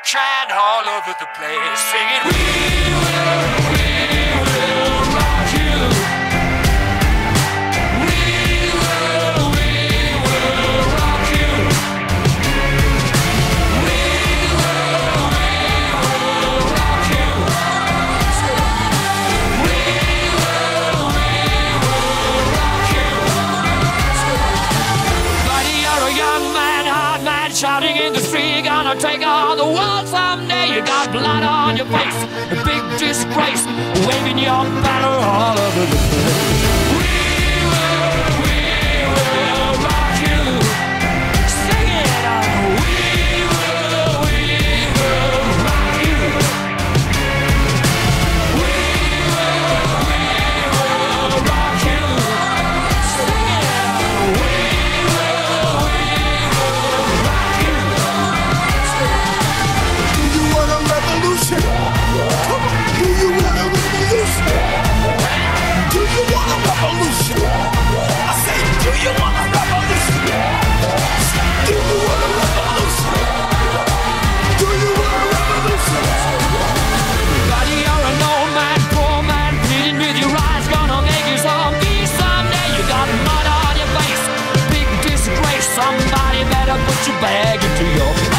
Trying all over the place, singing, we will rock you. We will rock you. We will rock you. We will rock you. Buddy, you're a young man, hard man, shouting in the street, gonna take on the world someday. You got blood on your face, a big disgrace, waving your banner all over the place. We will rock you. Sing it out. We will rock you. We will rock you. Sing it out. We will rock you. Do you want a revolution? Come on. Do you want a revolution? Do you want a revolution? I say, do you want a revolution? Do you want a revolution? Do you want a revolution? Buddy, you're an old man, poor man, pleading with your eyes, gonna make you zombie someday. You got mud on your face, big disgrace. Somebody better put your bag into your